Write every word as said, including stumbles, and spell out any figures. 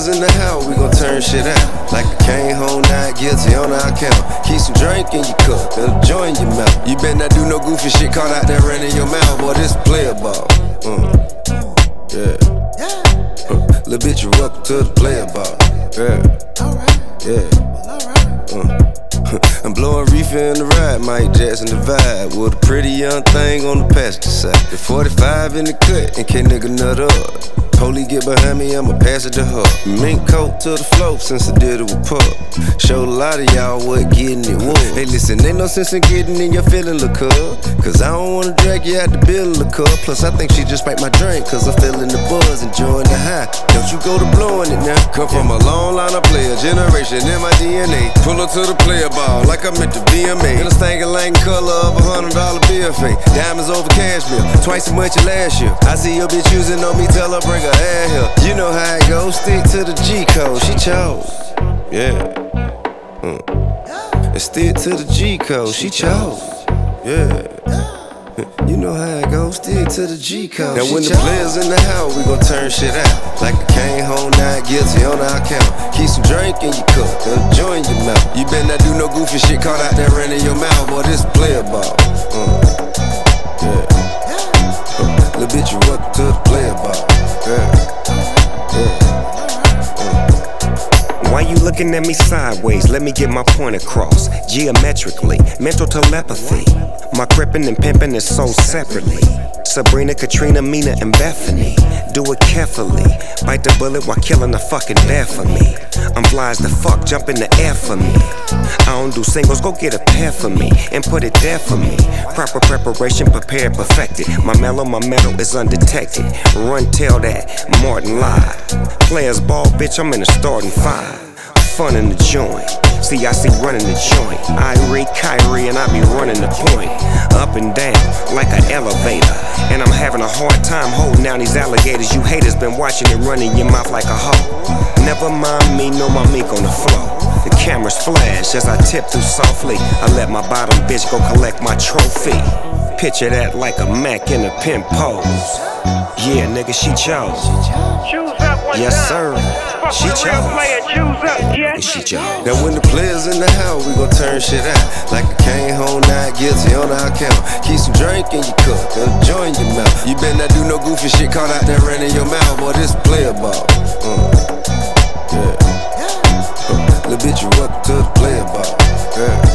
in the house, we gon' turn shit out. Like I came home, not guilty on our account. Keep some drink in your cup, and a joint in your mouth. You better not do no goofy shit caught out there running your mouth. Boy, this player ball. Uh, yeah. Uh, little bitch, you welcome to the player ball. Yeah. Yeah. Uh. I'm blowing reefer in the ride, Mike Jackson the vibe. With a pretty young thing on the passenger side. The forty-five in the cut, and can't nigga nut up. Police get behind me, I'ma pass it to her. Mink coat to the floor since I did it with Pup. Showed a lot of y'all what getting it was. Hey listen, ain't no sense in getting in your feeling, look cuz. Cause I don't wanna drag you out the building, look cuz. Plus I think she just spiked my drink, cause I'm feeling the buzz, enjoying the high. Don't you go to blowing it now. Come from a long line of player, generation in my D N A. Pull up to the player ball, like I'm at the V M A. In a stankin' lang color of a hundred dollar bill fake. Diamonds over cashmere, twice as much as last year. I see your bitch using on me, tell her bring her ass here. You know how it goes, stick to the G code. She chose, yeah. Mm. And stick to the G code. She chose, yeah. You know how it goes, stick to the G code. Now when the players in the house, we gon' turn shit out. Like I came home, not guilty on our account. Keep some drink in your cup, and a joint in your mouth. You better not do no goofy shit caught out there running your mouth. Boy, this player ball. Mm. Yeah. Uh, little bitch, you welcome to the player ball. Yeah. Why you looking at me sideways? Let me get my point across. Geometrically, mental telepathy. My crippin' and pimpin' is sold separately. Sabrina, Katrina, Mina, and Bethany. Do it carefully. Bite the bullet while killing the fucking bear for me. I'm fly as the fuck, jump in the air for me. I don't do singles, go get a pair for me and put it there for me. Proper preparation, prepared, perfected. My mellow, my metal is undetected. Run, tell that, Martin lied. Players ball, bitch, I'm in the starting five. Fun in the joint. See, I see running the joint. Irie, Kyrie, and I be running the point. Up and down, like an elevator. And I'm having a hard time holding down these alligators. You haters been watching it running your mouth like a hoe. Never mind me, no my mink on the floor. The cameras flash as I tip through softly. I let my bottom bitch go collect my trophy. Picture that like a Mac in a pimp pose. Yeah, nigga, she chose. Yes, sir. She chose. And she chose. Now when the players in the house, we gon' turn shit out. Like I came home, not guilty on our account. Keep some drink in your cup, and a joint in your mouth. You better not do no goofy shit caught out there running your mouth. Boy, this player ball. Mm. Yeah. Uh, little bitch, you welcome to the player ball. Yeah.